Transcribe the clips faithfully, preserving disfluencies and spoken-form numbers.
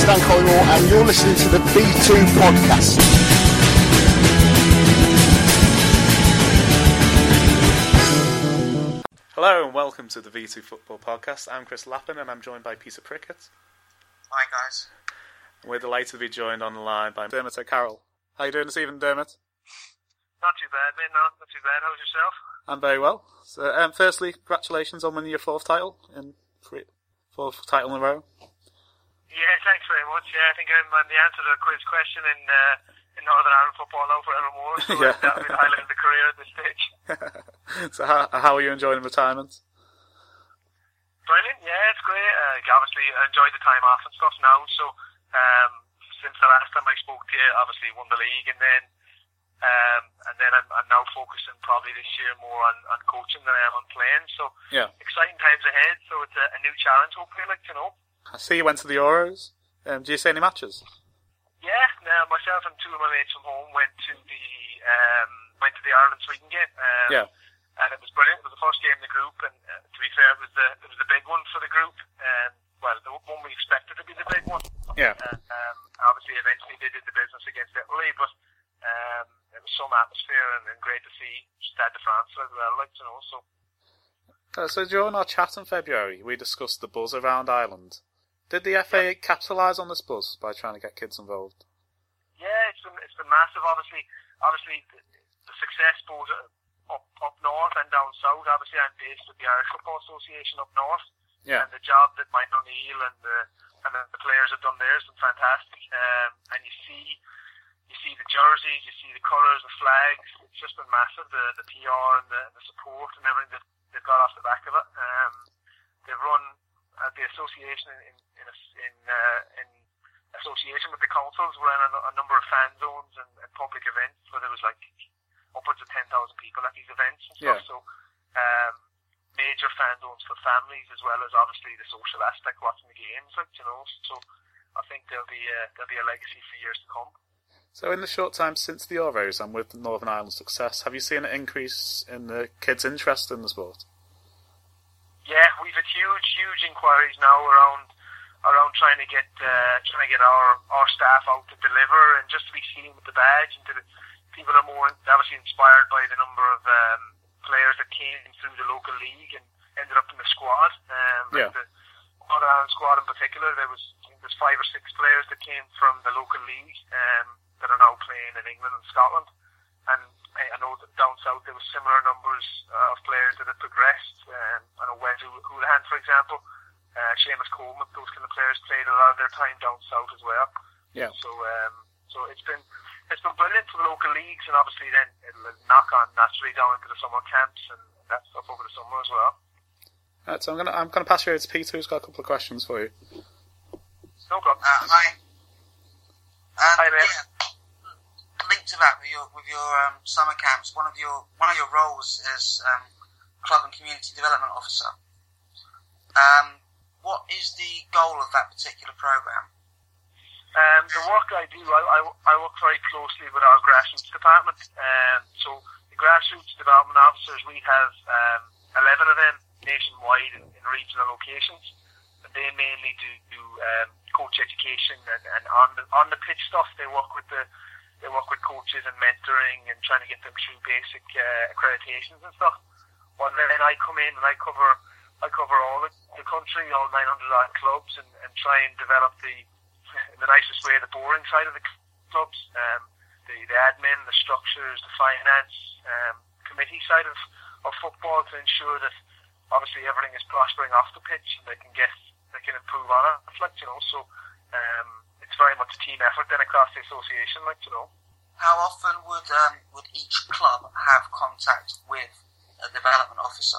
Dan Collymore, and you're listening to the V two podcast. Hello and welcome to the V two Football Podcast. I'm Chris Lappin and I'm joined by Peter Prickett. Hi guys. And we're delighted to be joined on the line by Dermot O'Carroll. How are you doing this evening, Dermot? Not too bad, mate. No, not too bad. How's yourself? I'm very well. So, um, firstly, congratulations on winning your fourth title in three, fourth title in a row. Yeah, thanks very much. Yeah, I think I'm, I'm the answer to the quiz question in uh, in Northern Ireland football now forevermore. So Yeah. that'll be the highlight of the career at this stage. So how, how are you enjoying retirement? Brilliant. Yeah, it's great. Uh, obviously, I enjoyed the time off and stuff now. So um, since the last time I spoke to you, obviously won the league, and then um, and then I'm, I'm now focusing probably this year more on, on coaching than I am on playing. So Yeah. exciting times ahead. So it's a, a new challenge, hopefully, like you know. I see you went to the Euros. Um, do you see any matches? Yeah, now myself and two of my mates from home went to the um, went to the Ireland Sweden game. Um, Yeah. And it was brilliant. It was the first game in the group, and uh, to be fair, it was the it was the big one for the group. Um, well, the one we expected to be the big one. Yeah. Uh, um, obviously, eventually they did the business against Italy, but um, it was some atmosphere and, and great to see Stade de France as well. Like you know, so Uh, so during our chat in February, we discussed the buzz around Ireland. Did the F A capitalise on this buzz by trying to get kids involved? yeah, it's been it's been massive. Obviously, obviously the, the success both up up north and down south. Obviously, I'm based with the Irish Football Association up north. Yeah. And the job that Mike O'Neill and the and the, the players have done there has been fantastic. Um, and you see, you see the jerseys, you see the colours, the flags. It's just been massive. The the P R and the, the support and everything that they've got off the back of it. Um, they've run uh, the association in in a, in, uh, in association with the councils. Ran a, a number of fan zones and, and public events where there was like upwards of ten thousand people at these events and stuff. Yeah. So. Um, major fan zones for families as well as obviously the social aspect watching the games, like you know. So I think there'll be a, there'll be a legacy for years to come. So in the short time since the Euros and with Northern Ireland's success, have you seen an increase in the kids' interest in the sport? Yeah, we've had huge, huge inquiries now around around trying to get uh, trying to get our, our staff out to deliver and just to be seen with the badge. And to the, people are more obviously inspired by the number of um, players that came through the local league and ended up in the squad. Um, Yeah. like the Northern Ireland squad in particular, there was I think there's five or six players that came from the local league um, that are now playing in England and Scotland. And I, I know that down south there was similar numbers uh, of players that had progressed. Um, I know Wes Houlihan, for example, uh, Seamus Coleman, those kind of players played a lot of their time down south as well. Yeah. So um, so it's been it's been brilliant for the local leagues, and obviously then it'll knock on naturally down into the summer camps and that stuff over the summer as well. Right, so I'm gonna I'm gonna pass you over to Peter, who's got a couple of questions for you. No problem. Uh, hi. Um, Hi, mate. yeah, linked to that with your with your um, summer camps, one of your one of your roles is um, club and community development officer. Um, what is the goal of that particular program? Um, the work I do, I, I, I work very closely with our grassroots department. Um, so the grassroots development officers, we have um, eleven of them nationwide in, in regional locations. And they mainly do, do um, coach education and, and on the on the pitch stuff. They work with the they work with coaches and mentoring and trying to get them through basic uh, accreditations and stuff. Well, then I come in and I cover I cover all the, the country, all nine hundred odd clubs, and, and try and develop the in the nicest way, the boring side of the clubs, um, the, the admin, the structures, the finance, um, committee side of, of football to ensure that obviously everything is prospering off the pitch and they can get, they can improve on it, like, you know, so um, it's very much a team effort then across the association, like, you know. How often would um, would each club have contact with a development officer?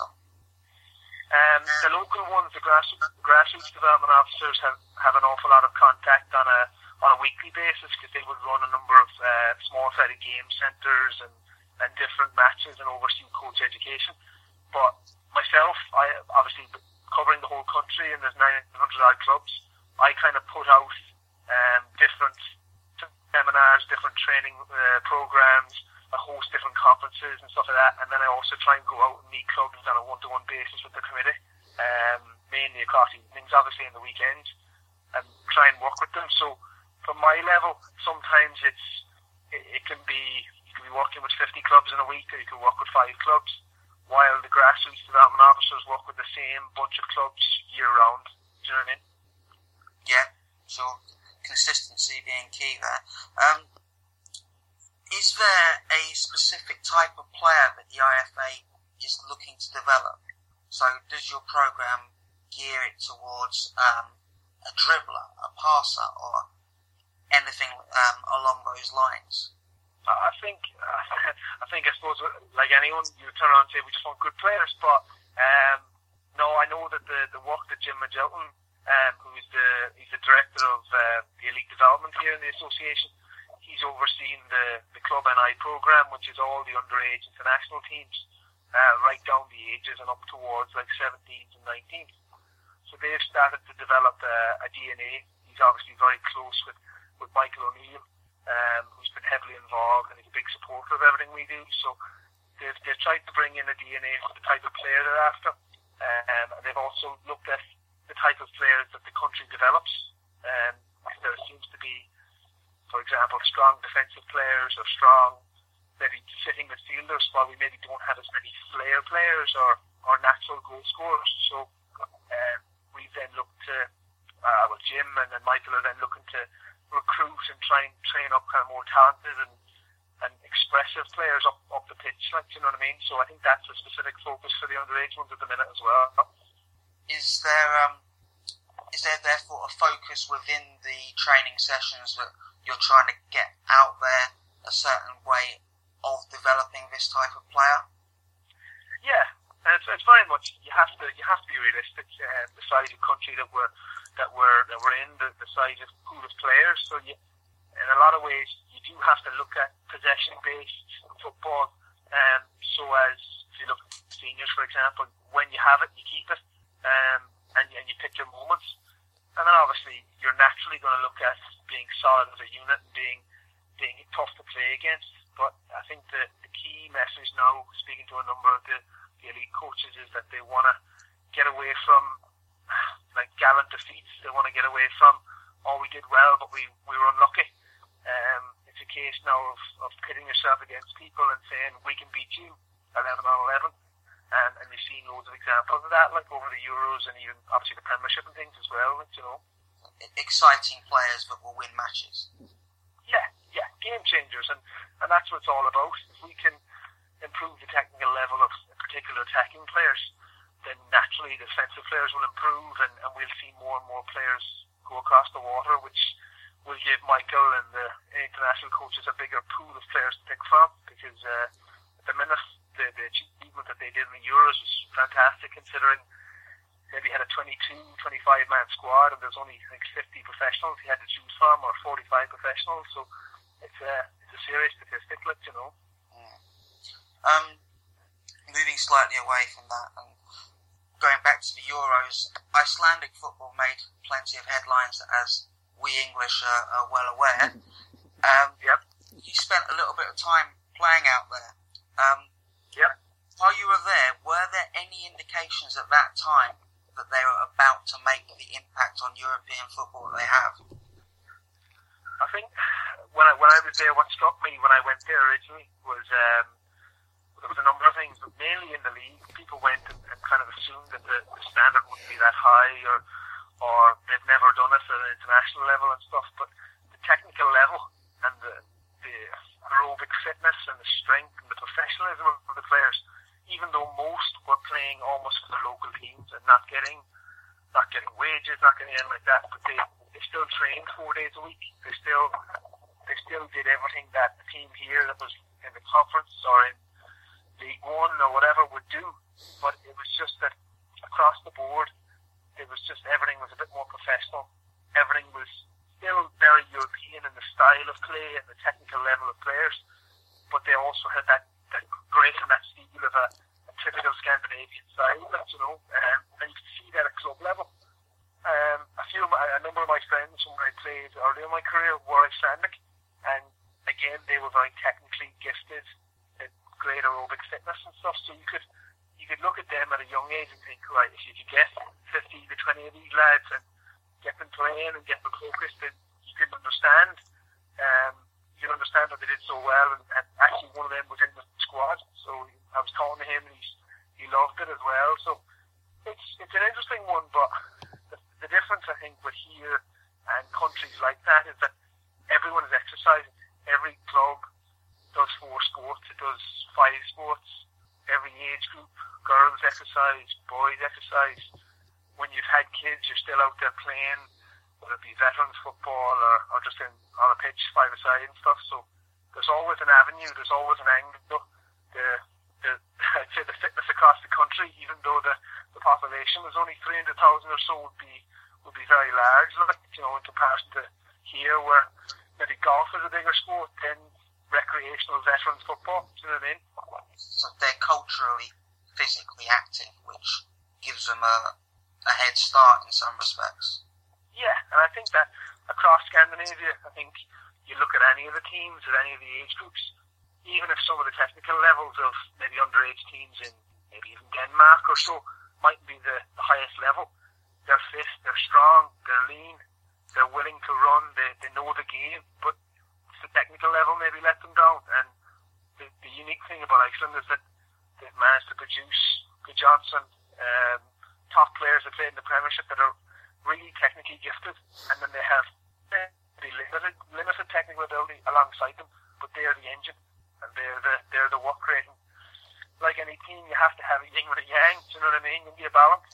Um, the local ones, the grassroots, grassroots development officers have, have an awful lot of contact on a on a weekly basis because they would run a number of uh, small-sided game centres and, and different matches and oversee coach education. But myself, I obviously covering the whole country and there's nine hundred odd clubs, I kind of put out um, different seminars, different training uh, programs, I host different conferences and stuff like that, and then I also try and go out and meet clubs on a one-to-one basis with the committee, um, mainly across evenings, obviously, in the weekends, and try and work with them. So from my level, sometimes it's it, it can be you can be working with fifty clubs in a week, or you can work with five clubs, while the grassroots development officers work with the same bunch of clubs year round. Do you know what I mean? Yeah, sure. Consistency being key there. Um, is there a specific type of player that the I F A is looking to develop? So does your program gear it towards um, a dribbler, a passer, or anything um, along those lines? I think, uh, I think, I suppose, like anyone, you turn around and say we just want good players. But um, no, I know that the, the work that Jim Magilton, um, who's the he's the director of uh, the elite development here in the association, he's overseeing the the Club N I program, which is all the underage international teams, uh, right down the ages and up towards like seventeens and nineteens. So they've started to develop uh, a D N A. He's obviously very close with with Michael O'Neill, um, who's been heavily involved and he's a big supporter of everything we do. So they've, they've tried to bring in a D N A for the type of player they're after. Um, and they've also looked at the type of players that the country develops. Um, there seems to be, for example, strong defensive players or strong, maybe sitting midfielders, while we maybe don't have as many flair players or, or natural goal scorers. So um, we've then looked to, uh, well, Jim and, and Michael are then looking to recruit and try and train up kind of more talented and, and expressive players up, up the pitch, like, you know what I mean? So I think that's a specific focus for the underage ones at the minute as well. Is there um, is there therefore a focus within the training sessions that you're trying to get out there a certain way of developing this type of player? Yeah, and it's, it's very much you have to you have to be realistic. Uh, the size of country that we're that we're that we're in, the, the size of pool of players. So you, in a lot of ways, you do have to look at possession-based football. Um, so as if you look at seniors, for example, when you have it, you keep it, um, and, and you pick your moments. And then obviously, you're naturally going to look at being solid as a unit and being being tough to play against. But I think the, the key message now, speaking to a number of the, the elite coaches, is that they want to get away from like gallant defeats. They want to get away from, oh, we did well, but we, we were unlucky. Um, it's a case now of, of pitting yourself against people and saying, we can beat you eleven on eleven. Um, and you've seen loads of examples of that, like over the Euros and even obviously the Premiership and things as well, like, you know. Exciting players that will win matches. Yeah, yeah, game changers, and, and that's what it's all about. If we can improve the technical level of particular attacking players, then naturally the defensive players will improve, and, and we'll see more and more players go across the water, which will give Michael and the international coaches a bigger pool of players to pick from, because uh, at the minute the, the achievement that they did in the Euros was fantastic, considering maybe had a twenty-two, twenty-five man squad and there's only like fifty professionals he had to choose from, or forty-five professionals, so it's a, it's a serious statistic, like, you know. Mm. Um, moving slightly away from that and going back to the Euros, Icelandic football made plenty of headlines, as we English are, are well aware. Um, yep. You spent a little bit of time playing out there. Um, yep. While you were there, were there any indications at that time that they were about to make the impact on European football that they have? I think when I when I was there, what struck me when I went there originally was um, there was a number of things, but mainly in the league, people went and, and kind of assumed that the, the standard wouldn't be that high, or or they've never done it at an international level and stuff. But the technical level and the, the aerobic fitness and the strength and the professionalism of the players, even though most were playing almost for their local teams and not getting not getting wages, not getting anything like that, but they, they still trained four days a week. They still they still did everything that the team here that was in the conference or in League One or whatever would do. But it was just that across the board, it was just everything was a bit more professional. Everything was still very European in the style of play and the technical level of players, but they also had that, that grace and that steel of a, a typical Scandinavian style, you know, um, and you could see that at club level. Um, a few, of my, a number of my friends when I played early in my career were Icelandic, and again they were very technically gifted, at great aerobic fitness and stuff. So you could you could look at them at a young age and think, right, if you could get fifty to twenty of these lads and get them playing and getting focused, then you can understand. Um, you can understand that they did so well, and, and actually one of them was in the squad, so I was talking to him, and he's, he loved it as well. So it's it's an interesting one, but the, the difference I think with here and countries like that is that everyone is exercising. Every club does four sports, it does five sports. Every age group, girls exercise, boys exercise. When you've had kids, you're still out there playing, whether it be veterans football or, or just in, on a pitch, five-a-side and stuff. So there's always an avenue, there's always an angle. The, the, I'd say the fitness across the country, even though the, the population is only three hundred thousand or so, would be would be very large, like, you know, in comparison to here, where maybe golf is a bigger sport than recreational veterans football. Do you know what I mean? So they're culturally, physically active, which gives them a, a head start in some respects. Yeah, and I think that across Scandinavia, I think you look at any of the teams at any of the age groups, even if some of the technical levels of maybe underage teams in maybe even Denmark or so might be the, the highest level, they're fit, they're strong, they're lean, they're willing to run, they, they know the game, but the technical level maybe let them down. And the, the unique thing about Iceland is that they've managed to produce Good Johnson, um, top players that play in the Premiership that are really technically gifted, and then they have the limited, limited technical ability alongside them, but they're the engine, and they're the they're the work rate. And like any team, you have to have a yin with a yang. Do you know what I mean? You need a balance.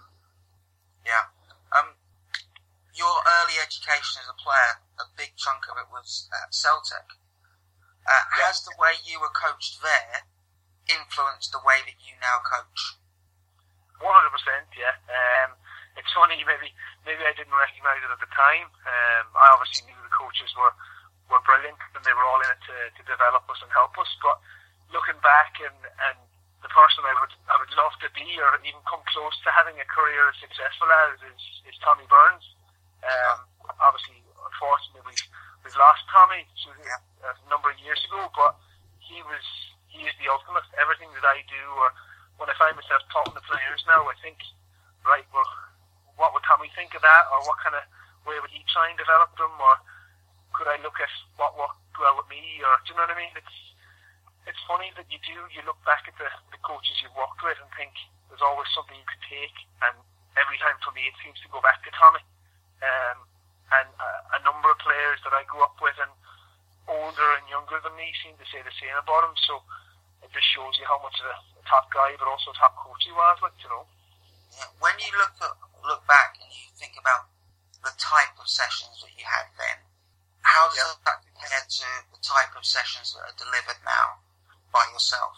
Yeah. Um. Your early education as a player, a big chunk of it was at Celtic. Uh, Yeah. Has the way you were coached there influenced the way that you now coach? One hundred percent, yeah. Um, it's funny, maybe maybe I didn't recognise it at the time. Um, I obviously knew the coaches were, were brilliant, and they were all in it to, to develop us and help us. But looking back, and, and the person I would I would love to be, or even come close to having a career as successful as, is, is Tommy Burns. Um, obviously, unfortunately, we've, we've lost Tommy a, a number of years ago, but he was he is the ultimate. Everything that I do, or when I find myself talking to players now, I think, right, well, what would Tommy think of that, or what kind of way would he try and develop them, or could I look at what worked well with me, or do you know what I mean? It's it's funny that you do, you look back at the, the coaches you've worked with and think there's always something you could take, and every time for me it seems to go back to Tommy. Um, and a, a number of players that I grew up with and older and younger than me seem to say the same about him, so it just shows you how much of a, a top guy but also a top coach he was, like, you know. Yeah. When you look at, look back and you think about the type of sessions that you had then, how does Yeah. that compare to the type of sessions that are delivered now by yourself?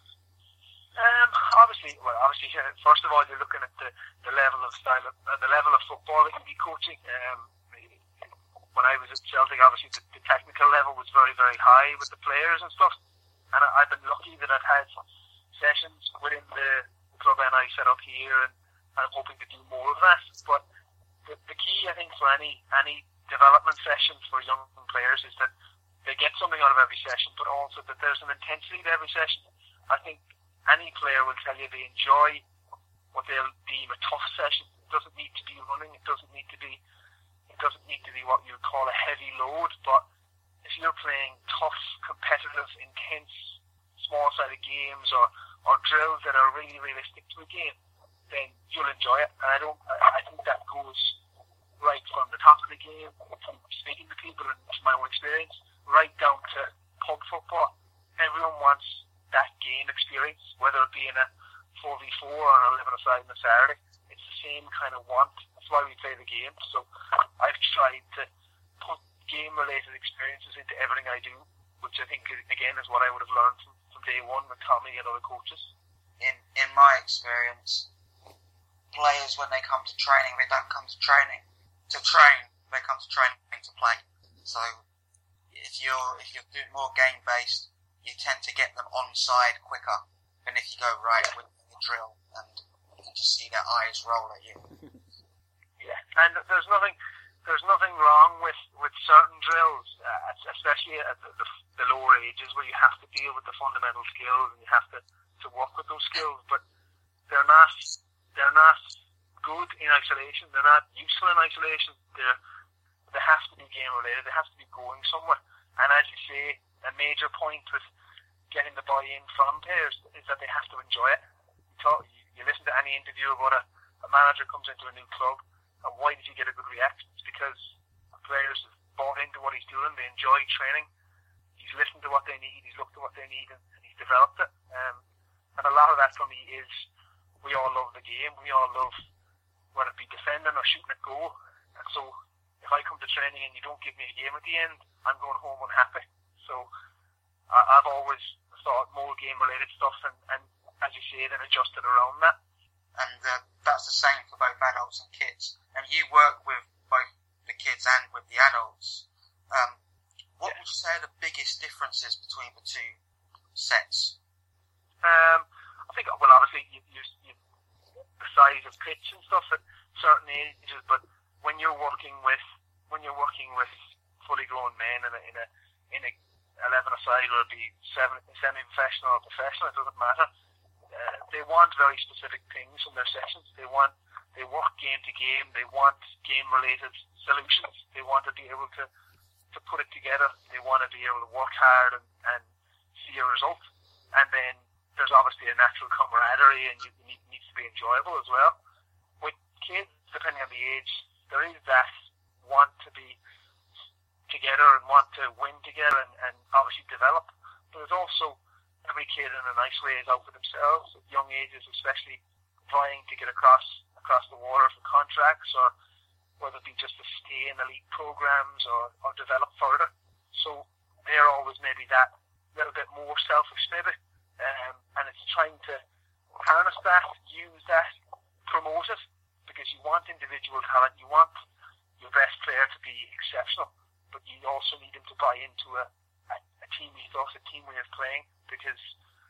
Um, obviously, well, obviously, uh, first of all, you're looking at the, the level of style, of, uh, the level of football that you'd be coaching. Um, when I was at Celtic, obviously the, the technical level was very, very high with the players and stuff. And I, I've been lucky that I've had sessions within the, the club N I set up here, and I'm hoping to do more of that. But the, the key, I think, for any any development sessions for young players is that they get something out of every session, but also that there's an intensity to every session. I think any player will tell you they enjoy what they'll deem a tough session. It doesn't need to be running. It doesn't need to be. It doesn't need to be what you would call a heavy load. But if you're playing tough, competitive, intense, small-sided games or, or drills that are really realistic to a game, then you'll enjoy it. And I don't. I, I think that goes right from the top of the game, from speaking to people and from my own experience, right down to pub football. Everyone wants that game experience, whether it be in a four v four or an eleven-a-side on a Saturday. It's the same kind of want. That's why we play the game. So I've tried to put game-related experiences into everything I do, which I think, again, is what I would have learned from, from day one with Tommy and other coaches. In in my experience, players, when they come to training, they don't come to training to train. They come to training to play. So if you're if you're doing more game-based, you tend to get them on side quicker than if you go right with the drill and you can just see their eyes roll at you. Yeah, and there's nothing there's nothing wrong with, with certain drills, uh, especially at the, the, the lower ages where you have to deal with the fundamental skills and you have to, to work with those skills, but they're not they're not good in isolation. They're not useful in isolation. They're, they have to be game related. They have to be going somewhere. And as you say, a major point with getting the buy-in from players is that they have to enjoy it. You, talk, you, you listen to any interview about a, a manager comes into a new club, and why does he get a good reaction? It's because the players have bought into what he's doing. They enjoy training. He's listened to what they need. He's looked at what they need, and, and he's developed it. Um, and a lot of that for me is we all love the game. We all love whether it be defending or shooting a goal. And so if I come to training and you don't give me a game at the end, I'm going home unhappy. So I, I've always thought more game-related stuff, and, and as you say, then adjusted around that. And uh, that's the same for both adults and kids. And you work with both the kids and with the adults. Um, what yeah. would you say are the biggest differences between the two sets? Um, I think, well, obviously, you, you, you, the size of pitch and stuff at certain ages, but when you're working with when you're working with fully grown men in a in a in a eleven aside, or it be seven, semi-professional or professional, it doesn't matter. Uh, they want very specific things from their sessions. They want they work game to game. They want game related solutions. They want to be able to to put it together. They want to be able to work hard and, and see a result. And then there's obviously a natural camaraderie, and you, it needs to be enjoyable as well. With kids, depending on the age, there is that want to be together and want to win together and, and obviously develop. But there's also every kid in a nice way is out for themselves at young ages, especially vying to get across across the water for contracts, or whether it be just to stay in elite programs or, or develop further. So they're always maybe that little bit more selfish maybe. Um, and it's trying to harness that, use that, promote it, because you want individual talent, you want your best player to be exceptional, but you also need them to buy into a, a, a team ethos, a team way of playing, because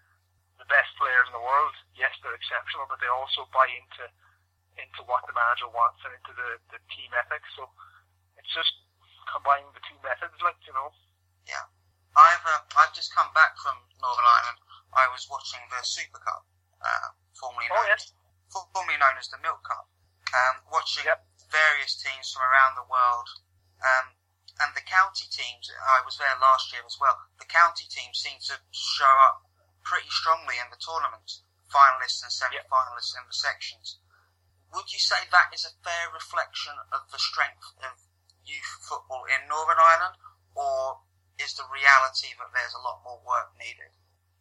the best players in the world, yes, they're exceptional, but they also buy into into what the manager wants and into the, the team ethics. So it's just combining the two methods, like, you know. Yeah. I've uh, I've just come back from Northern Ireland. I was watching the Super Cup, uh, formerly known, oh, yes. formerly known as the Milk Cup. Um, watching yep. various teams from around the world, um, and the county teams. I was there last year as well. The county teams seem to show up pretty strongly in the tournament, finalists and semi-finalists yep. in the sections. Would you say that is a fair reflection of the strength of youth football in Northern Ireland, or is the reality that there's a lot more work needed?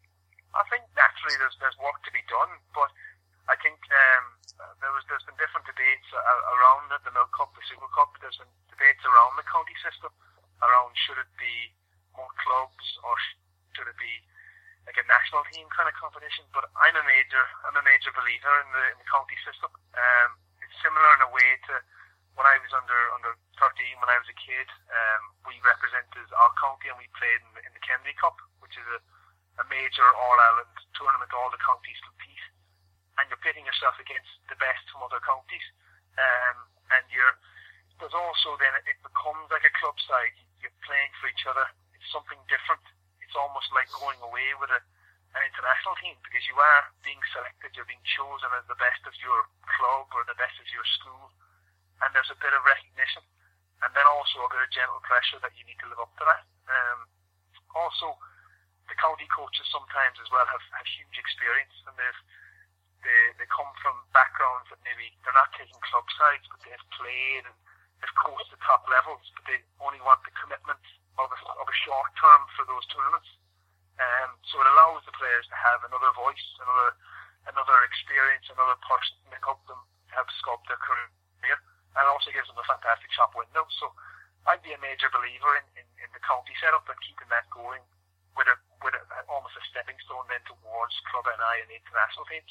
I think naturally there's there's work to be done, but I think um, there was there's been different debates uh, around the, the Milk Cup, the Super Cup. There's been debates around the county system, around should it be more clubs or should it be like a national team kind of competition. But I'm a major I'm a major believer in the in the county system. Um, it's similar in a way to when I was under under thirteen, when I was a kid. Um, we represented our county and we played in, in the Kennedy Cup, which is a a major All-Ireland tournament. All the counties compete, and you're pitting yourself against the best from other counties. Um, and you're there's also then it becomes like a club side. You're playing for each other. It's something different. It's almost like going away with a, an international team, because you are being selected. You're being chosen as the best of your club or the best of your school, and there's a bit of recognition, and then also a bit of gentle pressure that you need to live up to that. Um, also. The county coaches sometimes as well have, have huge experience, and they've they they come from backgrounds that maybe they're not taking club sides, but they've played and they've coached at top levels, but they only want the commitment of a, of a short term for those tournaments. Um, so it allows the players to have another voice, another another experience, another person to help them help sculpt their career, and it also gives them a fantastic shop window. So I'd be a major believer in, in, in the county setup and keeping that going, with a with a, almost a stepping stone then towards Club N I and the international teams.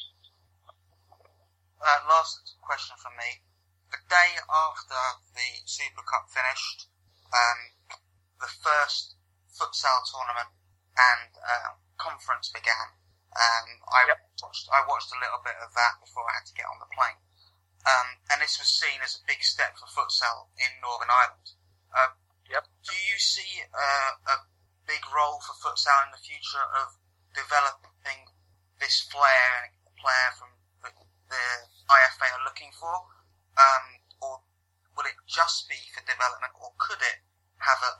Uh, last question from me. The day after the Super Cup finished, um, the first futsal tournament and uh, conference began. Um, I yep. watched I watched a little bit of that before I had to get on the plane. Um, and this was seen as a big step for futsal in Northern Ireland. Uh, yep. Do you see uh, a big role for futsal in the future of developing this flair and player from the, the I F A are looking for,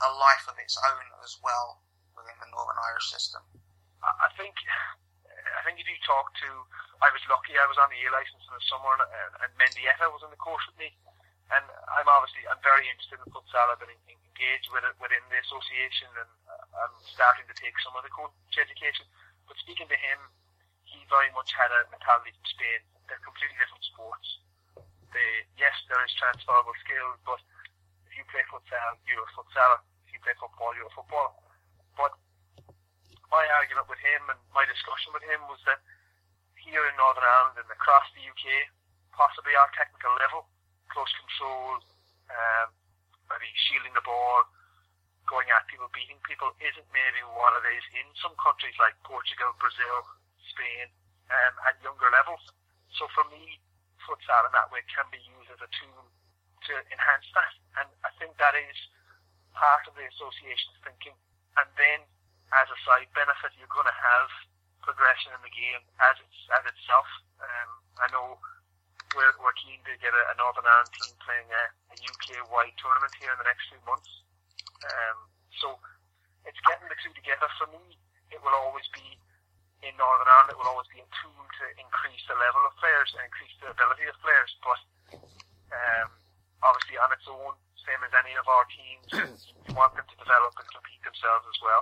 a life of its own as well within the Northern Irish system? I think, I think if you talk to, I was lucky. I was on the A licence in the summer, and, and Mendieta was in the course with me. And I'm obviously, I'm very interested in futsal. I've been engaged with it within the association, and I'm starting to take some of the coach education. But speaking to him, he very much had a mentality from Spain. They're completely different sports. They, yes, there is transferable skills, but if you play futsal, you're a futsaler. If you play football, you're a footballer. But my argument with him and my discussion with him was that here in Northern Ireland and across the U K, possibly our technical level, close control, um, maybe shielding the ball, going at people, beating people, isn't maybe what it is in some countries like Portugal, Brazil, Spain, um, at younger levels. So for me, futsal in that way can be used as a tool to enhance that. And I think that is part of the association's thinking. And then, as a side benefit, you're going to have progression in the game as it's, as itself. Um, I know we're, we're keen to get a, a Northern Ireland team playing a, a U K-wide tournament here in the next few months. Um, so it's getting the two together. For me, it will always be in Northern Ireland, it will always be a tool to increase the level of players and increase the ability of players. But um, obviously, on its own, same as any of our teams, you want them to develop and compete themselves as well.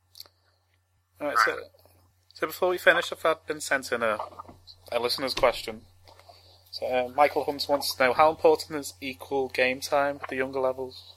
All right, so, so before we finish, I've had been sent in a, a listener's question. So uh, Michael Hunt wants to know, how important is equal game time at the younger levels?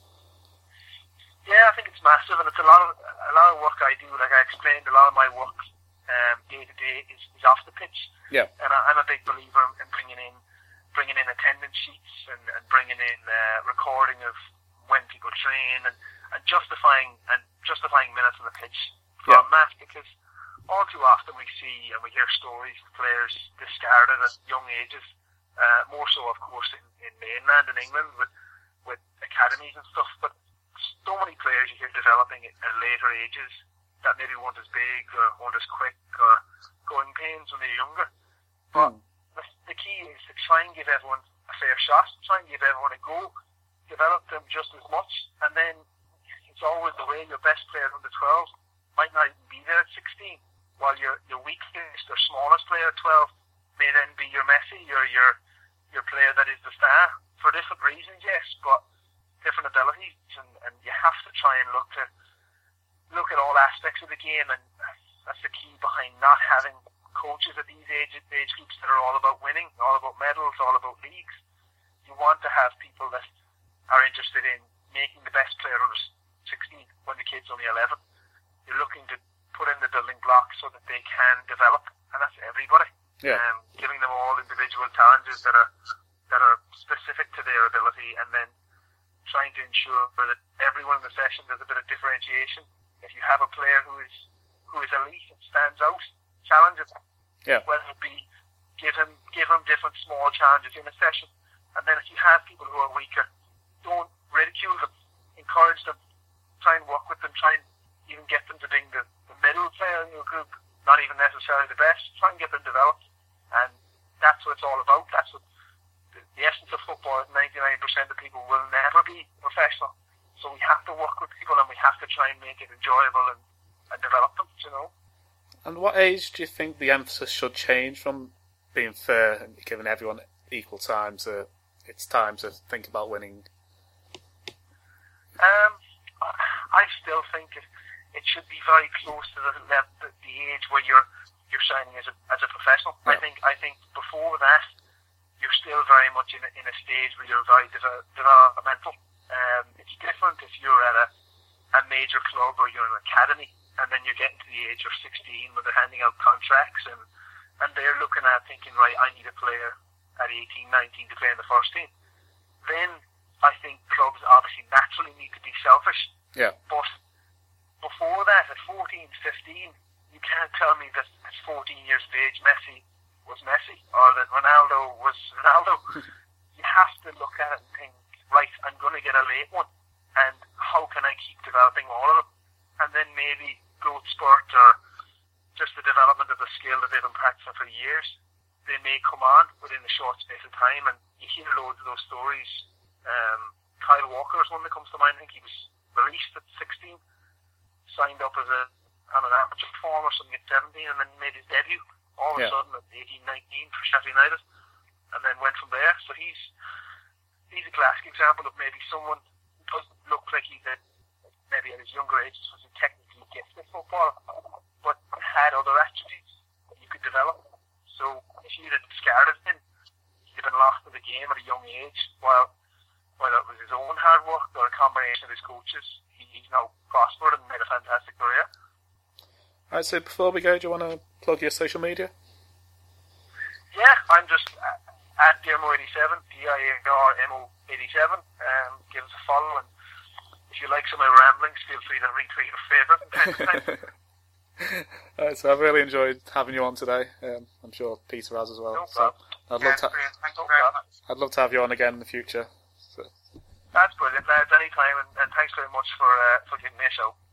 Yeah, I think it's massive, and it's a lot of a lot of work I do. Like I explained, a lot of my work um, day to day is, is off the pitch. Yeah. And I, I'm a big believer in bringing in bringing in attendance sheets and, and bringing in uh, recording of when people train and, and justifying and justifying minutes on the pitch for Yeah. a match, because all too often we see and we hear stories of players discarded at young ages. Uh, more so, of course, in, in mainland in England with with academies and stuff, but so many players you hear developing at later ages that maybe weren't as big or weren't as quick or growing pains when they're younger. But Mm. the, the key is to try and give everyone a fair shot, try and give everyone a go, develop them just as much, and then it's always the way your best player under twelve might not even be there at sixteen, while your your weakest or smallest player at twelve may then be your Messi or your your player that is the star for different reasons, yes, but different abilities, and, and you have to try and look to look at all aspects of the game, and that's the key behind not having coaches at these age age groups that are all about winning, all about medals, all about leagues. You want to have people that are interested in making the best player under sixteen when the kid's only eleven. You're looking to put in the building blocks so that they can develop, and that's everybody. Yeah. Um, giving them all individual challenges that are that are specific to their ability, and then trying to ensure that everyone in the session does a bit of differentiation. If you have a player who is who is elite and stands out, challenge him. Yeah. Whether it be give him give him different small challenges in a session, and then if you have people who are weaker, don't ridicule them, encourage them, try and work with them, try and even get them to being the, the middle player in your group, not even necessarily the best. Try and get them developed, and that's what it's all about. That's what the essence of football is. ninety-nine percent of people will never be professional, so we have to work with people and we have to try and make it enjoyable and, and develop them, you know. And what age do you think the emphasis should change from being fair and giving everyone equal time to it's time to think about winning? Um, I still think it, it should be very close to the level, the, the age where you're you're signing as a as a professional. Yeah. I think I think before that, you're still very much in a, in a stage where you're very de- developmental. Um, it's different if you're at a, a major club or you're in an academy, and then you're getting to the age of sixteen when they're handing out contracts, and, and they're looking at thinking, right, I need a player at eighteen, nineteen to play in the first team. Then I think clubs obviously naturally need to be selfish. Yeah. But before that, at fourteen, fifteen, you can't tell me that at fourteen years of age, Messi was Messi, or that Ronaldo was Ronaldo. You have to look at it and think, right, I'm going to get a late one, and how can I keep developing all of them? And then maybe growth spurt or just the development of the skill that they've been practicing for years, they may come on within a short space of time, and you hear loads of those stories. Um, Kyle Walker is one that comes to mind. I think he was released at sixteen, signed up as a on an amateur form or something at seventeen, and then made his debut all of Yeah. a sudden at eighteen, nineteen for Sheffield United, and then went from there. So he's he's a classic example of maybe someone who doesn't look like he's a, maybe at his younger age was technically gifted football, but had other attributes that you could develop. So if you'd have discarded him, he'd have been lost to the game at a young age, while whether it was his own hard work or a combination of his coaches, he, he's now prospered and made a fantastic career. Alright, so before we go, do you want to plug your social media? Yeah, I'm just at, at Diarmo eighty-seven, D I A R M O eighty-seven. Um, give us a follow, and if you like some of my ramblings, feel free to retweet or favourite from time to time. Alright, so I've really enjoyed having you on today. Um, I'm sure Peter has as well. No So problem. I'd Yeah, love to. brilliant. Thank you No very problem. much. I'd love to have you on again in the future. So, That's brilliant, lads. Anytime, and, and thanks very much for uh, for giving me a show.